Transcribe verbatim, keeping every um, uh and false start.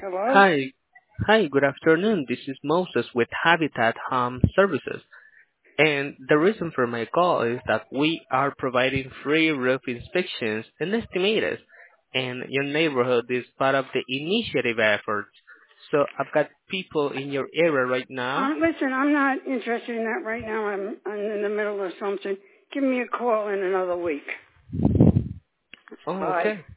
Hello? Hi. Hi, good afternoon. This is Moses with Habitat Home Services. And the reason for my call is that we are providing free roof inspections and estimators. And your neighborhood is part of the initiative efforts. So I've got people in your area right Uh, now. listen, I'm not interested in that right now. I'm, I'm in the middle of something. Give me a call in another week. Oh, Bye. okay.